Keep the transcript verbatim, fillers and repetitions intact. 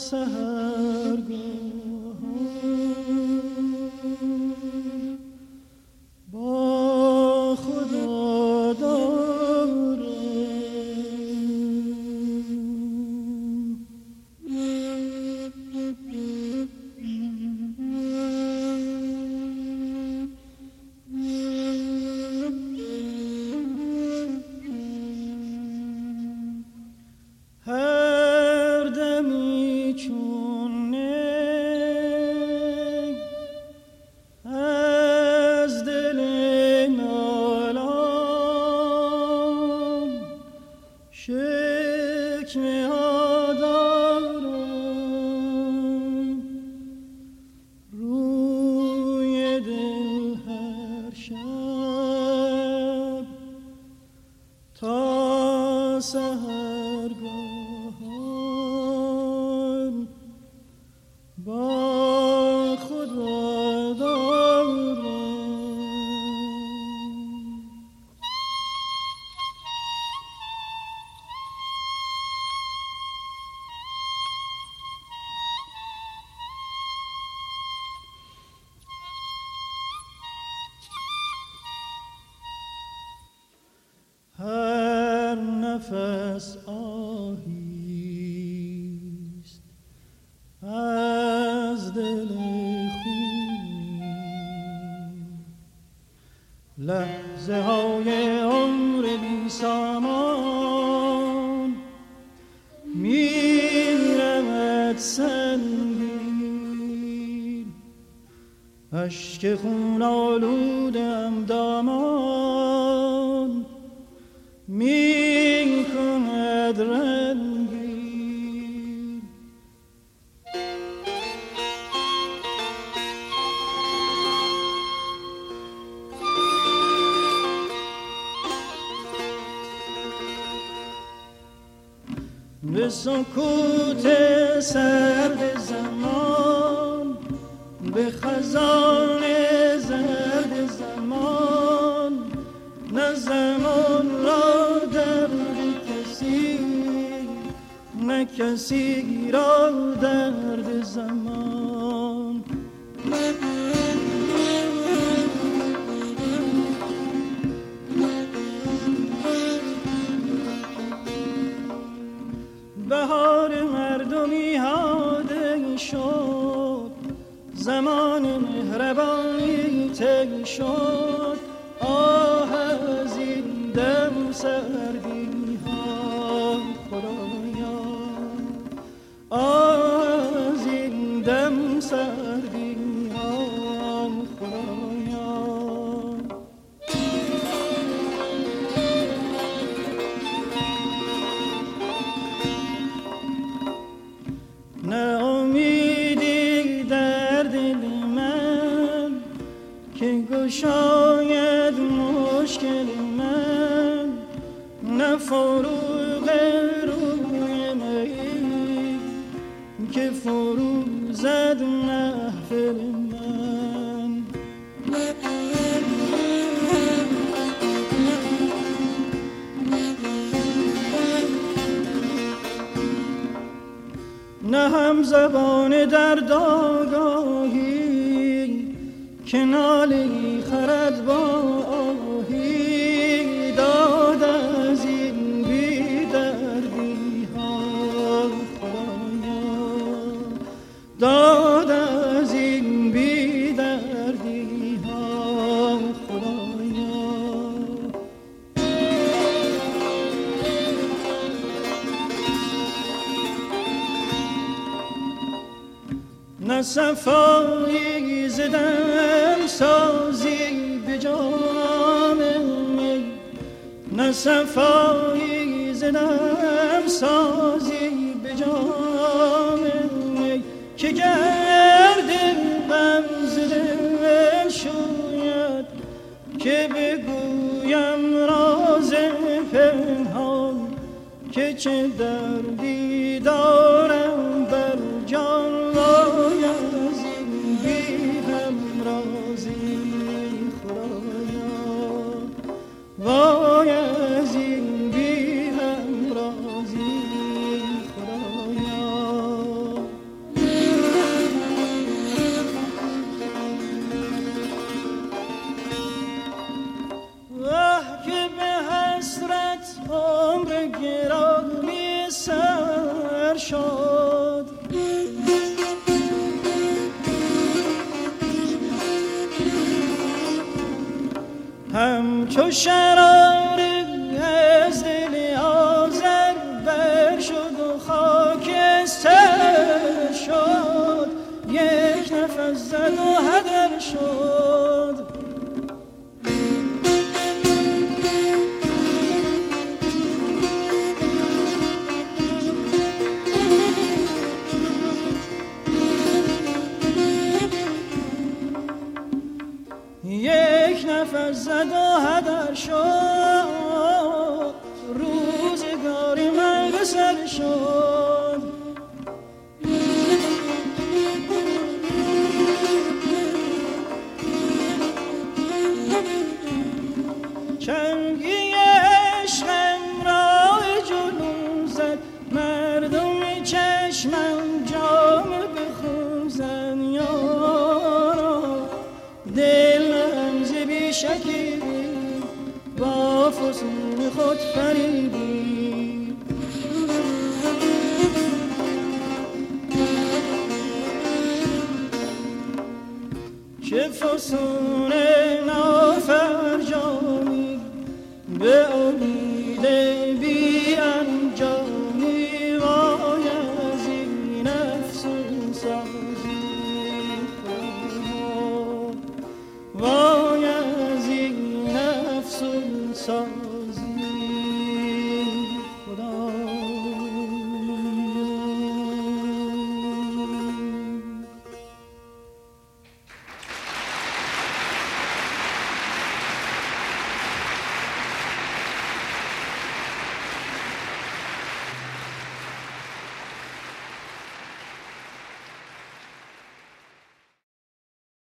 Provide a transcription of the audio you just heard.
نفس آهیست از دل خونی، لحظه های عمر بی سامان میرمد سنگین، اشک خون آلودم دامان می کند رنگین. به سکوت سرد زمان، به خزان زرد زمان، نه زمان را درد کسی، نه کسی را درد زمان. بهار مردمی هاده شد، زمان مهربانی طی شد. آه از این دم سردی ها خدایا، آه از این دم سردی ها خدایا. نه امیدی در دل من که گشاید مشکل من، نه فروغ روی می که فرو زد محفل من. نه هم زبان درد آگاهی که نالی خرد با آهی، داد از این بی دردی ها خدایا، داد از این بی دردی ها خدایا. نه صفایی زدم سازی به جام می، نه صفایی زدم سازی به جام می که گرد غم ز دل شوید، که بگویم راز پنهان که چه دردی دارم بر جان. وای از این بی همرازی خدایا، وای از این بی همرازی خدایا. همچو شرار از دل آذر بر شد و خاکستر شد، یک نفس زد و هدر شد. یک نفس زد و هدر شد، روزگاری من به سر شد. چنگی عشقم راه جلوم زد، مردم چشمم جام به خون زد. یارا دلم ز بی شکی با فسون خود فریبی. چه فسون نافرجامی به امید